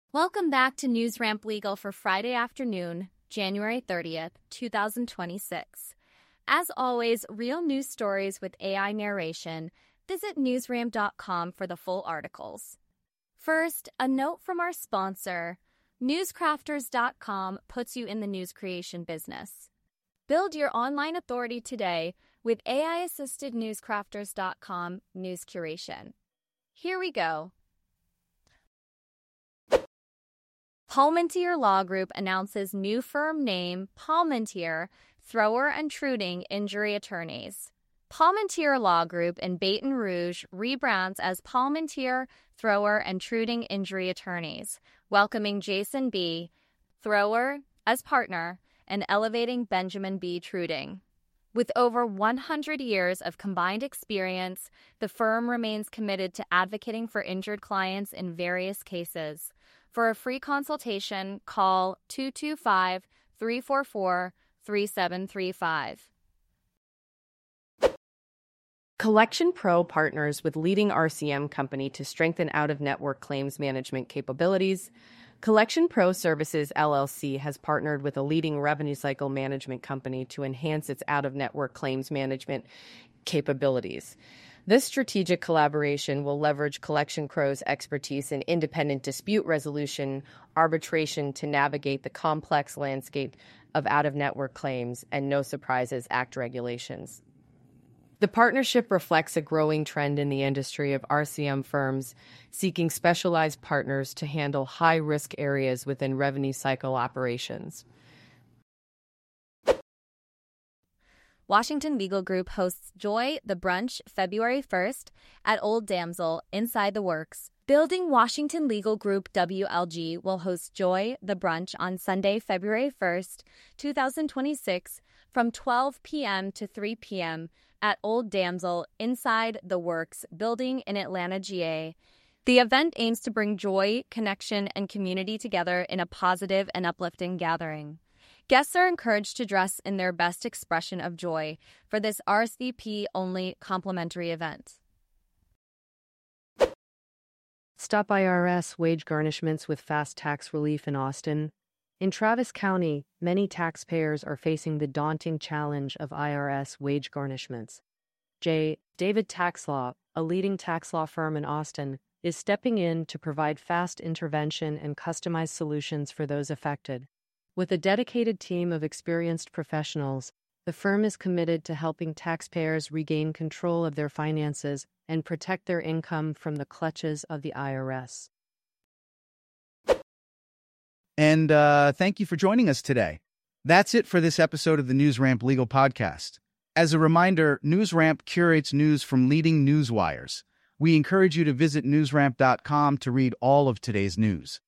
Welcome back to NewsRamp Legal for Friday afternoon, January 30th, 2026. As always, real news stories with AI narration. Visit newsramp.com for the full articles. First, a note from our sponsor. Newscrafters.com puts you in the news creation business. Build your online authority today with AI-assisted Newscrafters.com news curation. Here we go. Palmentier Law Group announces new firm name, Palmentier, Thrower and Truding Injury Attorneys. Palmentier Law Group in Baton Rouge rebrands as Palmentier, Thrower and Truding Injury Attorneys, welcoming Jason B. Thrower as partner and elevating Benjamin B. Truding. With over 100 years of combined experience, the firm remains committed to advocating for injured clients in various cases. For a free consultation, call 225-344-3735. Collection Pro partners with leading RCM company to strengthen out-of-network claims management capabilities. Collection Pro Services LLC has partnered with a leading revenue cycle management company to enhance its out-of-network claims management capabilities. This strategic collaboration will leverage Collection Pro's expertise in independent dispute resolution, arbitration to navigate the complex landscape of out-of-network claims and No Surprises Act regulations. The partnership reflects a growing trend in the industry of RCM firms seeking specialized partners to handle high-risk areas within revenue cycle operations. Washington Legal Group hosts Joy the Brunch February 1st at Old Damsel Inside the Works. Building Washington Legal Group WLG will host Joy the Brunch on Sunday, February 1st, 2026 from 12 p.m. to 3 p.m. at Old Damsel Inside the Works building in Atlanta, GA. The event aims to bring joy, connection, and community together in a positive and uplifting gathering. Guests are encouraged to dress in their best expression of joy for this RSVP-only complimentary event. Stop IRS wage garnishments with fast tax relief in Austin. In Travis County, many taxpayers are facing the daunting challenge of IRS wage garnishments. David Tax Law, a leading tax law firm in Austin, is stepping in to provide fast intervention and customized solutions for those affected. With a dedicated team of experienced professionals, the firm is committed to helping taxpayers regain control of their finances and protect their income from the clutches of the IRS. And thank you for joining us today. That's it for this episode of the NewsRamp Legal Podcast. As a reminder, NewsRamp curates news from leading news wires. We encourage you to visit newsramp.com to read all of today's news.